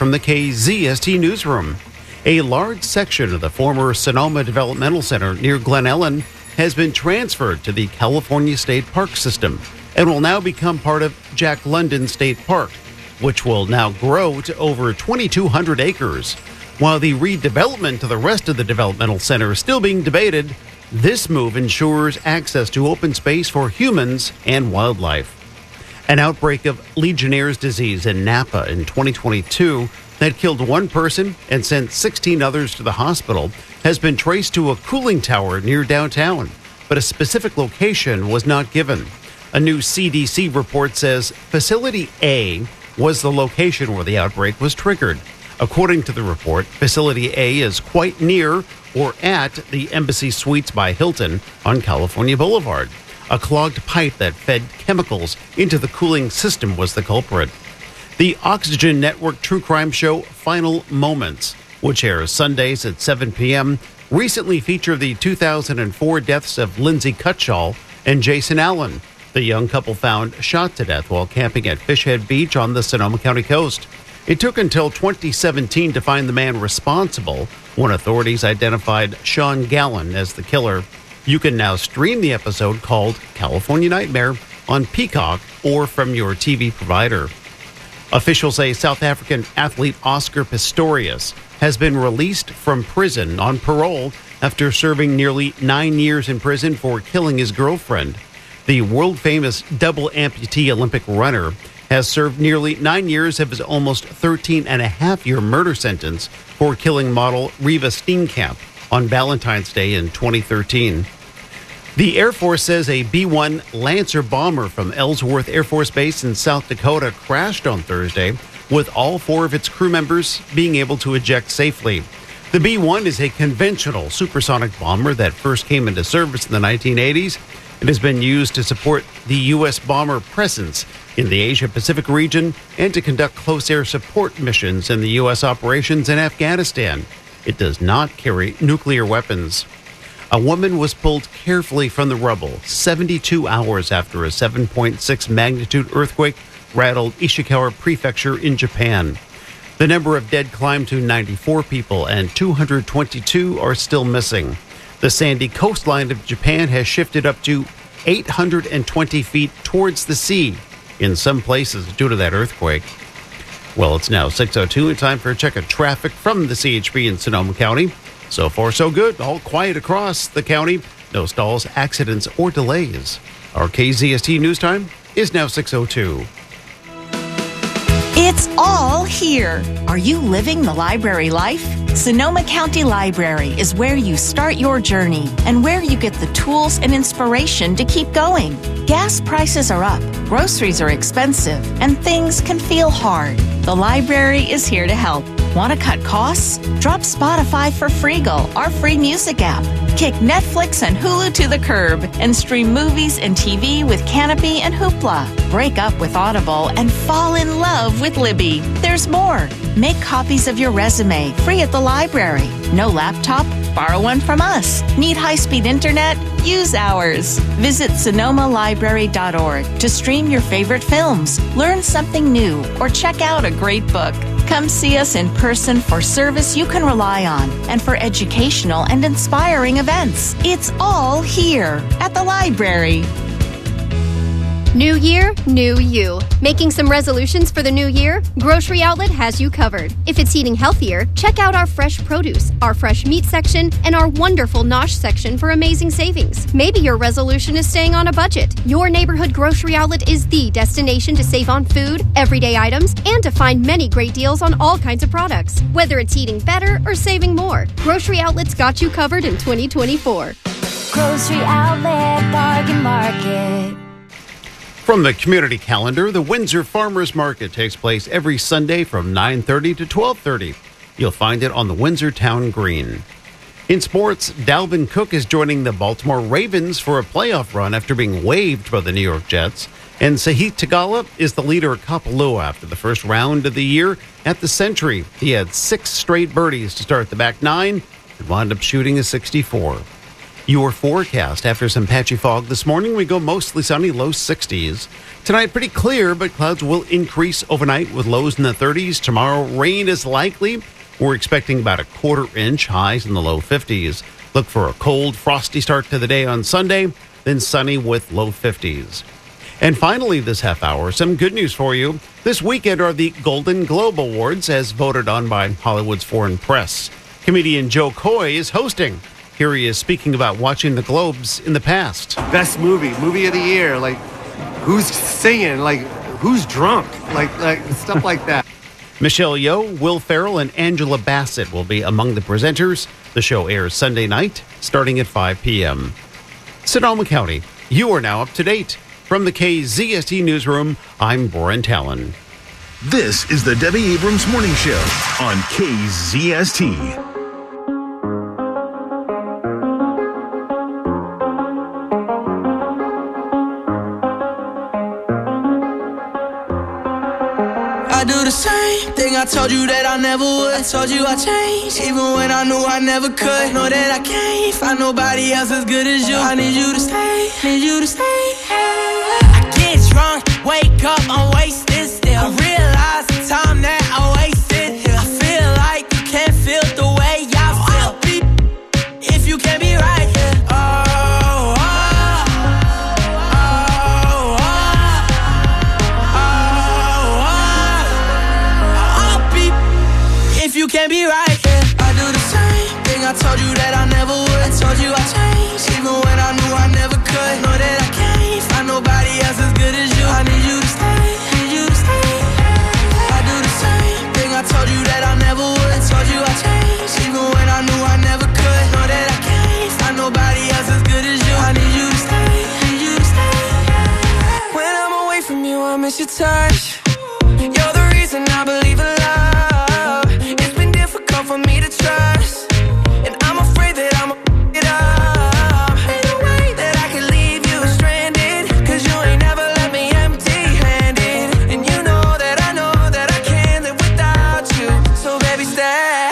from the KZST Newsroom. A large section of the former Sonoma Developmental Center near Glen Ellen has been transferred to the California State Park system and will now become part of Jack London State Park, which will now grow to over 2,200 acres. While the redevelopment of the rest of the developmental center is still being debated, this move ensures access to open space for humans and wildlife. An outbreak of Legionnaire's disease in Napa in 2022 that killed one person and sent 16 others to the hospital has been traced to a cooling tower near downtown, but a specific location was not given. A new CDC report says Facility A was the location where the outbreak was triggered. According to the report, Facility A is quite near or at the Embassy Suites by Hilton on California Boulevard. A clogged pipe that fed chemicals into the cooling system was the culprit. The Oxygen Network true crime show Final Moments, which airs Sundays at 7 p.m., recently featured the 2004 deaths of Lindsay Cutshall and Jason Allen, the young couple found shot to death while camping at Fishhead Beach on the Sonoma County coast. It took until 2017 to find the man responsible when authorities identified Sean Gallen as the killer. You can now stream the episode called California Nightmare on Peacock or from your TV provider. Officials say South African athlete Oscar Pistorius has been released from prison on parole after serving nearly 9 years in prison for killing his girlfriend. The world-famous double amputee Olympic runner has served nearly 9 years of his almost 13-and-a-half-year murder sentence for killing model Reva Steenkamp on Valentine's Day in 2013. The Air Force says a B-1 Lancer bomber from Ellsworth Air Force Base in South Dakota crashed on Thursday, with all 4 of its crew members being able to eject safely. The B-1 is a conventional supersonic bomber that first came into service in the 1980s. It has been used to support the U.S. bomber presence in the Asia-Pacific region and to conduct close air support missions in the U.S. operations in Afghanistan. It does not carry nuclear weapons. A woman was pulled carefully from the rubble 72 hours after a 7.6 magnitude earthquake rattled Ishikawa Prefecture in Japan. The number of dead climbed to 94 people and 222 are still missing. The sandy coastline of Japan has shifted up to 820 feet towards the sea in some places due to that earthquake. Well, it's now 6:02 and time for a check of traffic from the CHP in Sonoma County. So far, so good. All quiet across the county. No stalls, accidents, or delays. Our KZST News Time is now 6:02. It's all here. Are you living the library life? Sonoma County Library is where you start your journey and where you get the tools and inspiration to keep going. Gas prices are up, groceries are expensive, and things can feel hard. The library is here to help. Want to cut costs? Drop Spotify for Freegal, our free music app. Kick Netflix and Hulu to the curb and stream movies and TV with Canopy and Hoopla. Break up with Audible and fall in love with Libby. There's more. Make copies of your resume free at the library. No laptop? Borrow one from us. Need high-speed internet? Use ours. Visit sonomalibrary.org to stream your favorite films, learn something new, or check out a great book. Come see us in person for service you can rely on and for educational and inspiring events. It's all here at the library. New year, new you. Making some resolutions for the new year? Grocery Outlet has you covered. If it's eating healthier, check out our fresh produce, our fresh meat section, and our wonderful Nosh section for amazing savings. Maybe your resolution is staying on a budget. Your neighborhood Grocery Outlet is the destination to save on food, everyday items, and to find many great deals on all kinds of products. Whether it's eating better or saving more, Grocery Outlet's got you covered in 2024. Grocery Outlet Bargain Market. From the community calendar, the Windsor Farmers Market takes place every Sunday from 9:30 to 12:30. You'll find it on the Windsor Town Green. In sports, Dalvin Cook is joining the Baltimore Ravens for a playoff run after being waived by the New York Jets. And Sahith Theegala is the leader of Kapalua after the first round of the year at the Century. He had 6 straight birdies to start the back 9 and wound up shooting a 64. Your forecast: after some patchy fog this morning, we go mostly sunny, low 60s. Tonight, pretty clear, but clouds will increase overnight with lows in the 30s. Tomorrow, rain is likely. We're expecting about a quarter inch, highs in the low 50s. Look for a cold, frosty start to the day on Sunday, then sunny with low 50s. And finally, this half hour, some good news for you. This weekend are the Golden Globe Awards, as voted on by Hollywood's Foreign Press. Comedian Joe Coy is hosting. Here he is speaking about watching the Globes in the past. Best movie of the year, like who's singing, like who's drunk, like stuff like that. Michelle Yeoh, Will Ferrell, and Angela Bassett will be among the presenters. The show airs Sunday night, starting at 5 p.m. Sonoma County, you are now up to date. From the KZST Newsroom, I'm Brent Allen. This is the Debbie Abrams Morning Show on KZST. I do the same thing I told you that I never would. I told you I changed, even when I knew I never could. Know that I can't find nobody else as good as you. I need you to stay, need you to stay. I get drunk, wake up, I'm wasted still. I realize the time that I wasted here. I feel like you can't feel the way I feel. I'll be if you can't be right here. You can't be right, yeah. I do the same thing I told you that I never would. I told you I changed, even when I knew I never could. Know that I can't find nobody else as good as you. I need you to stay, need you to stay. I do the same thing I told you that I never would. I told you I changed, even when I knew I never could. Know that I can't find nobody else as good as you. I need you to stay, need you to stay. When I'm away from you, I miss your touch. You're the reason I believe in love. For me to trust, and I'm afraid that I'm it up. Ain't no way that I can leave you stranded, cause you ain't never left me empty-handed. And you know that I can't live without you. So baby, stay.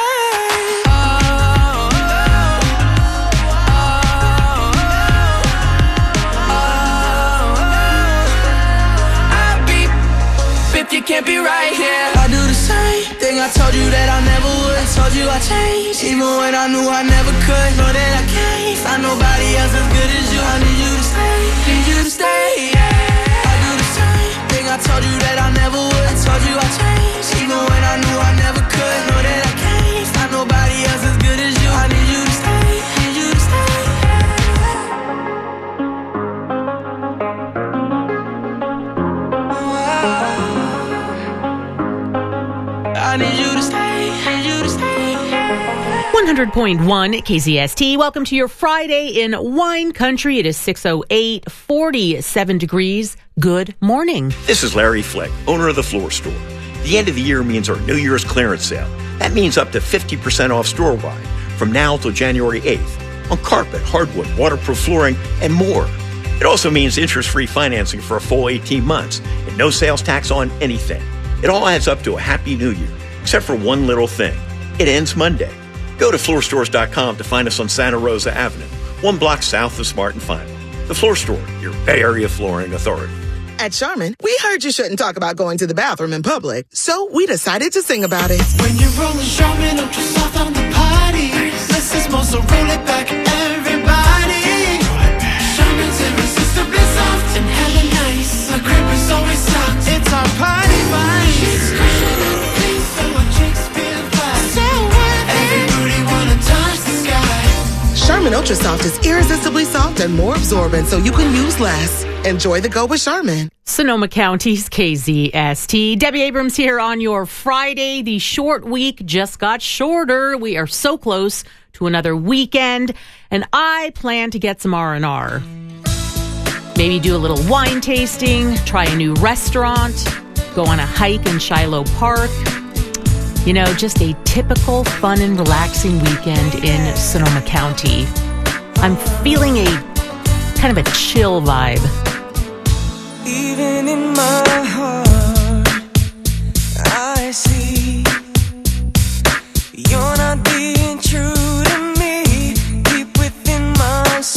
I'll be if you can't be right here. I do the same thing I told you that I never would. Told you I changed, even when I knew I never could. Know that I can't find nobody else as good as you. I need you to stay, need you to stay. I do the same thing I told you that I never would. I told you I changed, even when I knew I never could. Know that I can't find nobody else as good as you. I need you to stay, need you to stay. I need you to stay. 100.1 KZST. Welcome to your Friday in wine country. It is 6:08, 47 degrees. Good morning. This is Larry Fleck, owner of The Floor Store. The end of the year means our New Year's clearance sale. That means up to 50% off store-wide from now till January 8th on carpet, hardwood, waterproof flooring, and more. It also means interest-free financing for a full 18 months and no sales tax on anything. It all adds up to a happy new year, except for one little thing. It ends Monday. Go to floorstores.com to find us on Santa Rosa Avenue, 1 block south of Smart and Final. The Floor Store, your Bay Area flooring authority. At Charmin, we heard you shouldn't talk about going to the bathroom in public, so we decided to sing about it. When you're rolling Charmin Ultra Soft on the party, less is more, so roll it back, everybody. Charmin's irresistibly soft and hella nice. The grip is always soft. It's our party vibe. Charmin Ultra Soft is irresistibly soft and more absorbent, so you can use less. Enjoy the go with Charmin. Sonoma County's KZST. Debbie Abrams here on your Friday. The short week just got shorter. We are so close to another weekend, and I plan to get some R&R. Maybe do a little wine tasting, try a new restaurant, go on a hike in Shiloh Park. You know, just a typical fun and relaxing weekend in Sonoma County. I'm feeling a kind of a chill vibe. Even in my heart, I see you're not being true to me. Deep within my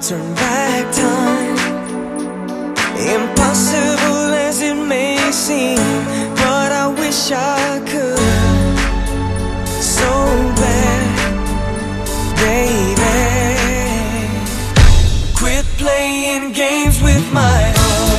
turn back time. Impossible as it may seem, but I wish I could so bad, baby. Quit playing games with my heart.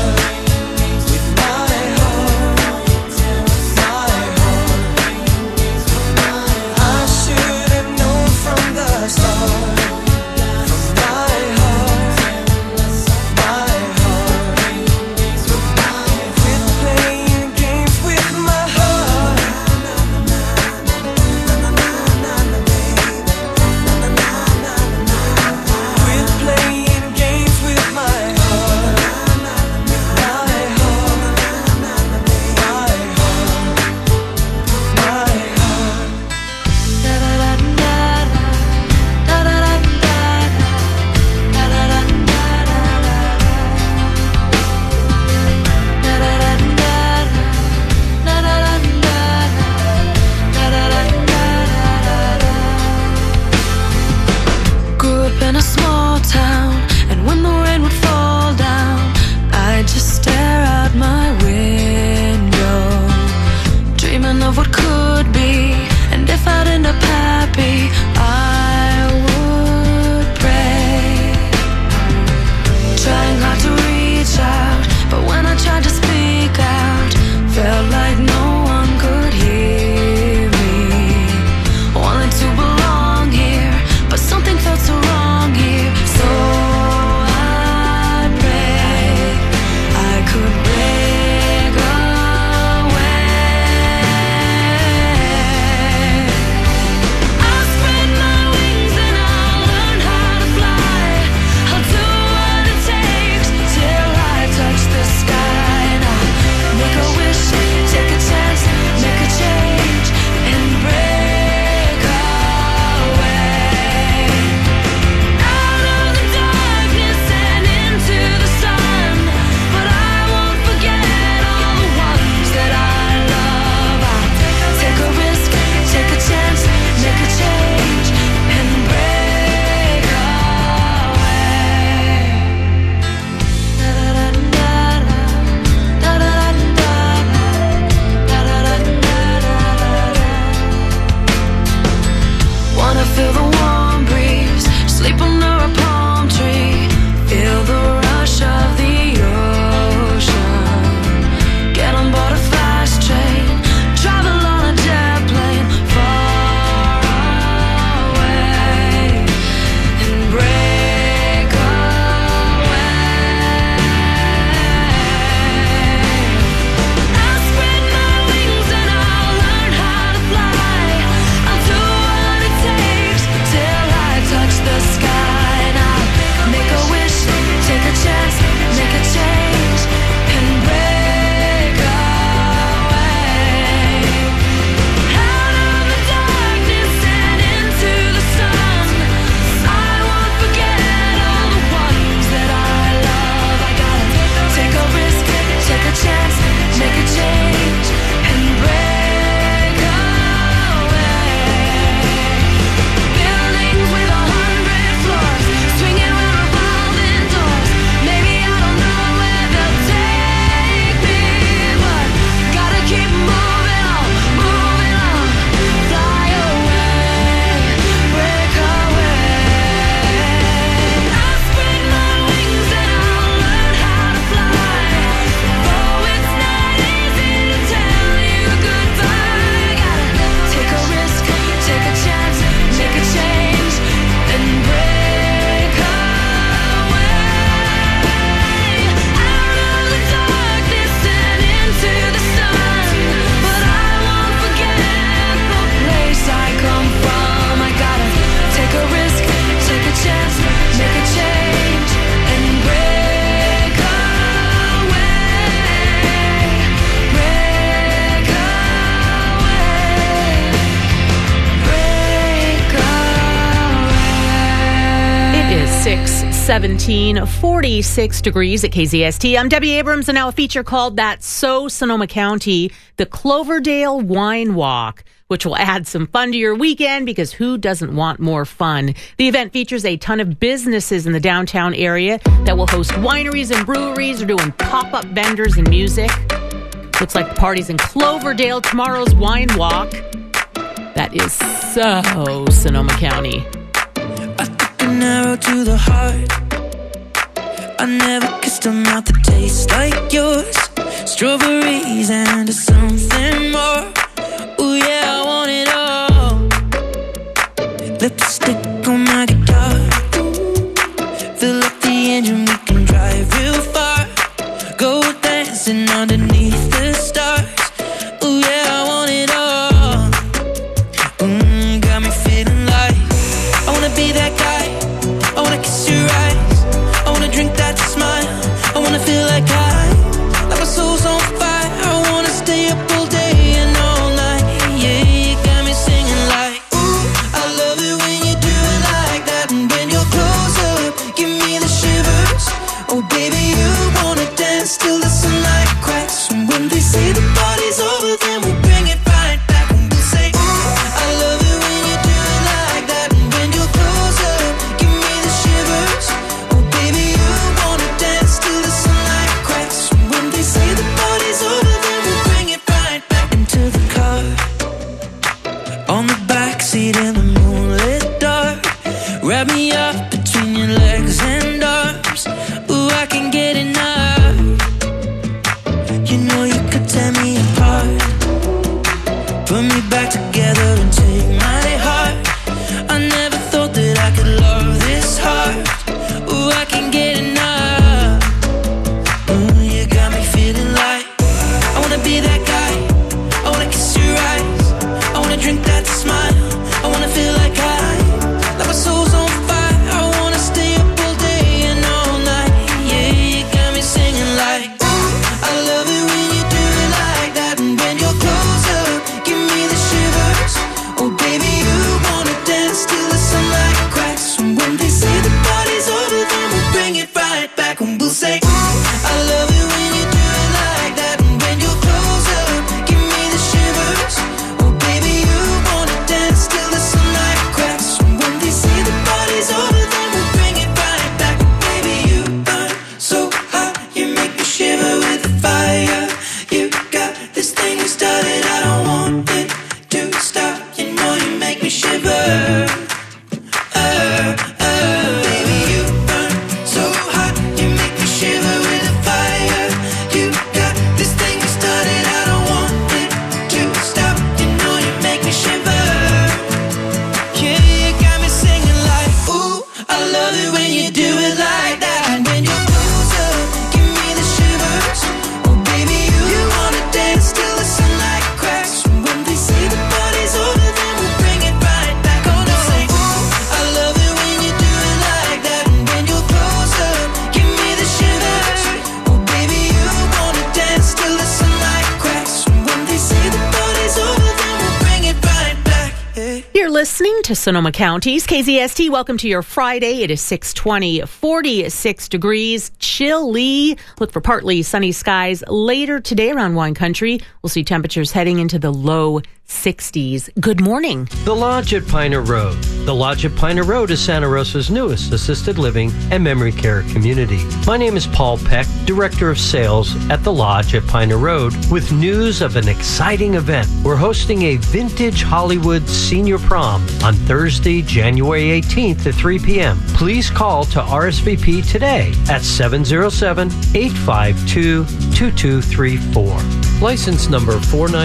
.17, 46 degrees at KZST. I'm Debbie Abrams, and now a feature called That's So Sonoma County, the Cloverdale Wine Walk. which will add some fun to your weekend because who doesn't want more fun? The event features a ton of businesses in the downtown area that will host wineries and breweries or doing pop-up vendors and music. Looks like the party's in Cloverdale, tomorrow's Wine Walk. That is so Sonoma County. I took an arrow to the heart. I never kissed a mouth that tastes like yours. Strawberries and something more. Ooh yeah, I want it all. Lipstick on my guitar. Fill up the engine, we can drive real far. Go dancing underneath the stars. Ooh yeah, I want it all. Got me feeling like I wanna be that guy. I wanna kiss your eyes. I wanna drink that smile. I wanna feel like my soul's on fire. I wanna stay up all day and all night. Yeah, you got me singing like, ooh, I love it when you do it like that. And when you're close up, give me the shivers. Oh baby, you wanna dance till the sunlight cracks. And when they say the party's over, then we bring it right back. And we'll say, ooh, I love it when you do it like that. And when you're close up, give me the shivers. Oh baby, you wanna dance till the sunlight cracks. And when they say the party's over, then we bring it right back into the car. On the backseat in the moonlit dark. Wrap me up between your legs and arms. Ooh, I can get enough. You know you could tear me apart. Put me back together and take my heart. I never thought that I could love this hard. Ooh, I can get enough. Ooh, you got me feeling like I wanna be that guy. I wanna kiss your eyes. I wanna drink that smile. I wanna feel like my soul's on fire. I wanna stay up all day and all night. Yeah, you got me singing like, ooh, I love it when you do it like that. And when you're close up, give me the shivers. Oh baby, you wanna dance till the sunlight cracks. And when they say the party's over, then we'll bring it right back. And we'll say, ooh, I love it when you do it like that. And when you're close up, give me the shivers. Oh baby, you wanna dance till the sunlight cracks. And when they say the party's over, then we'll bring it right back. Baby, you burn so hot, you make me shiver with the fire. You got this thing you started, I don't want it to stop. You know you make me shiver. Baby, you burn so hot, you make me shiver with the fire. You got this thing you started, I don't want it to stop. You know you make me shiver. Yeah, you got me singing like, ooh, I love it when you do it like that. And when you're close up, give me the shivers. Oh baby, you wanna dance till the sunlight cracks. And when they say the party's over, then we'll bring it right back. Oh no, say, ooh, I love it when you do it like that. And when you're close up, give me the shivers. Oh baby, you wanna dance till the sunlight cracks. And when they say the party's over, then we'll bring it right back. Yeah. You're listening to Sonoma County's KZST. Welcome to your Friday. It is 6:20, 46 degrees, chilly. Look for partly sunny skies later today around Wine Country. We'll see temperatures heading into the low 60s. Good morning. The Lodge at Piner Road. The Lodge at Piner Road is Santa Rosa's newest assisted living and memory care community. My name is Paul Peck, Director of Sales at The Lodge at Piner Road, with news of an exciting event. We're hosting a vintage Hollywood senior prom on Thursday, January 18th at 3 p.m. Please call to RSVP today at 707-852-2234. License number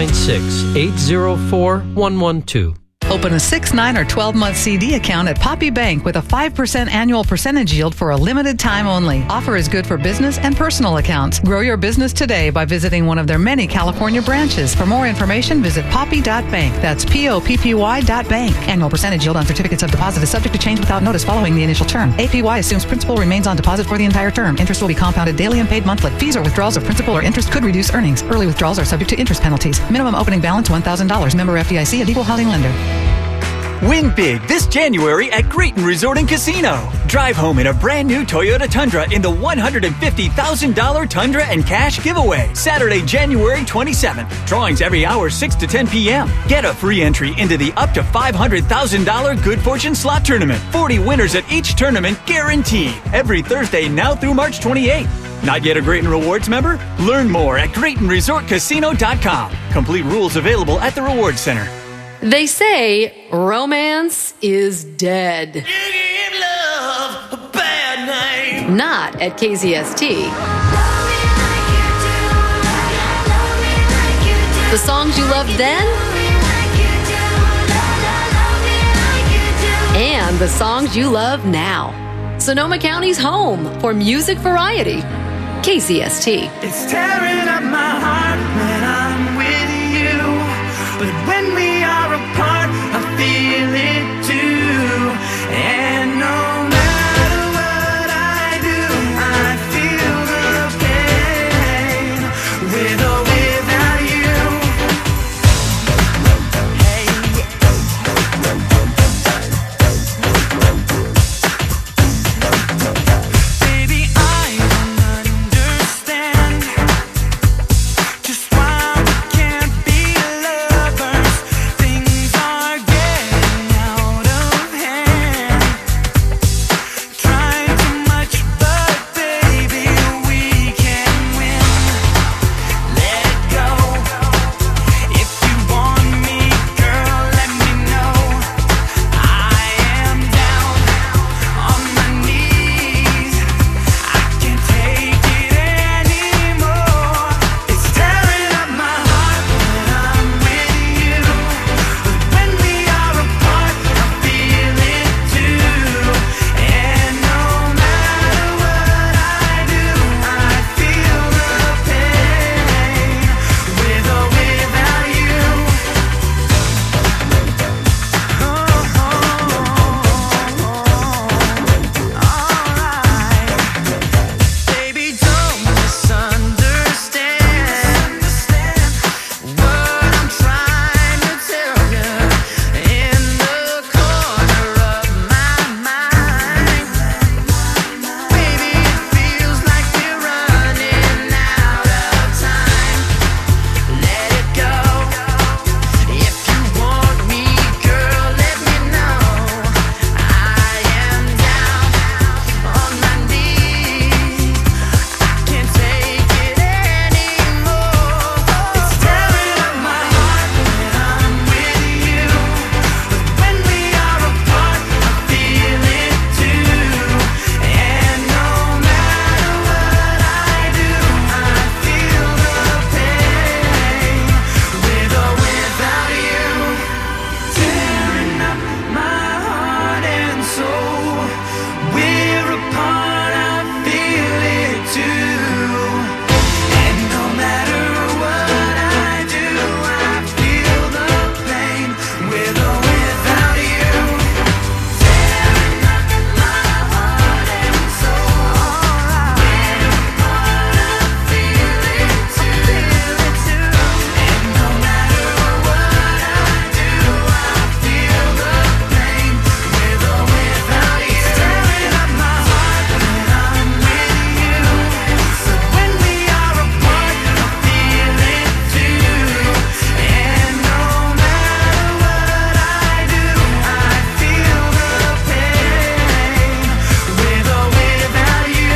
496-804-112. Open a 6, 9, or 12-month CD account at Poppy Bank with a 5% annual percentage yield for a limited time only. Offer is good for business and personal accounts. Grow your business today by visiting one of their many California branches. For more information, visit poppy.bank. That's POPPY.bank. Annual percentage yield on certificates of deposit is subject to change without notice following the initial term. APY assumes principal remains on deposit for the entire term. Interest will be compounded daily and paid monthly. Fees or withdrawals of principal or interest could reduce earnings. Early withdrawals are subject to interest penalties. Minimum opening balance $1,000. Member FDIC, an equal housing lender. Win big this January at Grayton Resort and Casino. Drive home in a brand new Toyota Tundra in the $150,000 Tundra and Cash giveaway. Saturday, January 27th. Drawings every hour 6 to 10 p.m. Get a free entry into the up to $500,000 Good Fortune Slot Tournament. 40 winners at each tournament guaranteed. Every Thursday now through March 28th. Not yet a Grayton Rewards member? Learn more at GraytonResortCasino.com. Complete rules available at the Rewards Center. They say romance is dead. You give love a bad name. Not at KZST. The songs you loved then and the songs you love now. Sonoma County's home for music variety. KZST. It's tearing up my heart when I'm with you, but when we are apart, I feel it too. And no matter what I do, I feel the pain with or without you. Baby, I don't understand just why we can't be lovers. Things are getting out of hand. Try too much, but baby, we can win. Let it go. If you want me, girl, let me know. I am down on my knees. I can't take it anymore. It's tearing up my heart when I'm with you, but when we are apart, I feel it too. And no matter what I do, I feel the pain with or without you. Baby, don't misunderstand what I'm trying to tell you. In the corner of my mind, baby, it feels like we're running out of time. Let it go. If you want me, girl, let me know. I am down on my knees. I can't take it anymore. It's tearing up my heart when I'm with you, but when we are apart, I feel it too. And no matter what I do, I feel the pain with or without you. Tearing up my heart and soul. We're apart, I feel it too. And no matter what I do, I feel the pain with or without you. Tearing up my heart and soul. We're apart, I feel it too. And no matter what I do, I feel the pain with or without you. Tearing up my heart when I'm with you, but when we are apart, I feel it too. And no matter what I do, I feel the pain with or without you.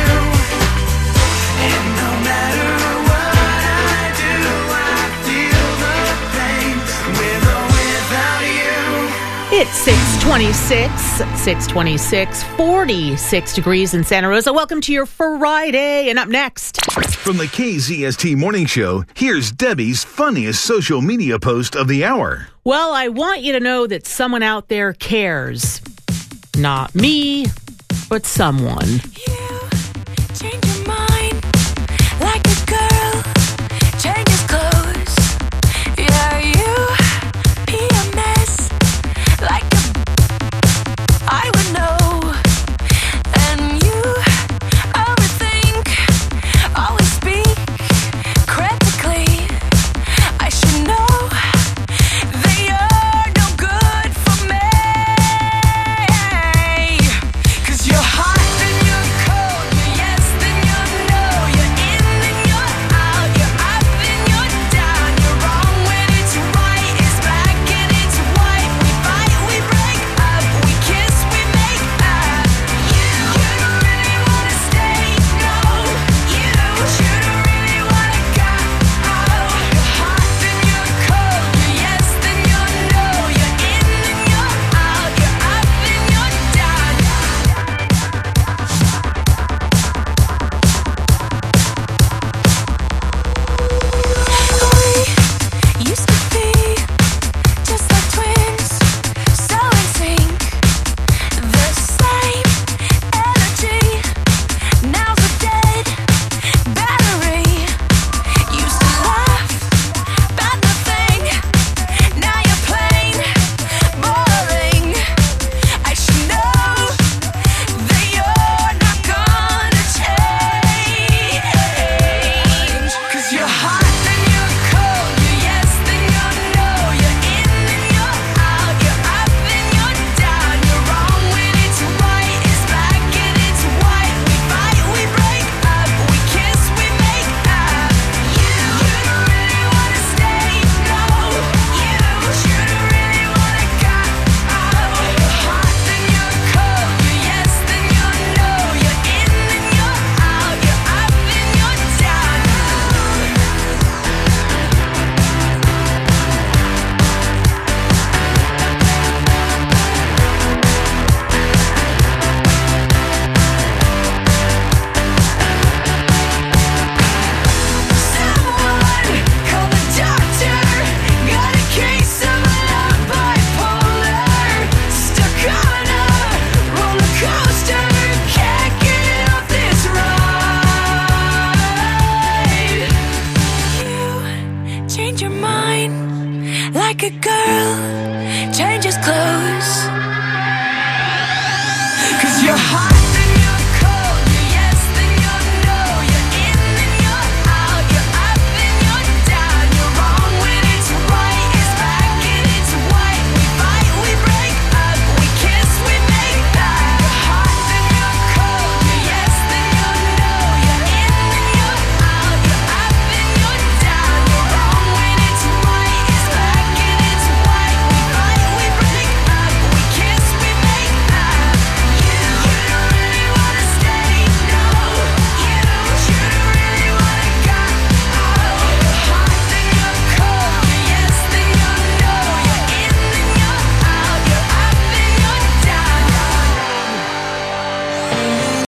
And no matter what I do, I feel the pain with or without you. It's 626, 46 degrees in Santa Rosa. Welcome to your Friday. And up next, From the KZST Morning Show, here's Debbie's funniest social media post of the hour. well, I want you to know that someone out there cares. Not me, but someone. Change your mind like a girl changes clothes. Yeah, you PMS like I would know. And you overthink, always speak critically. I should know that you're no good for me. like a girl.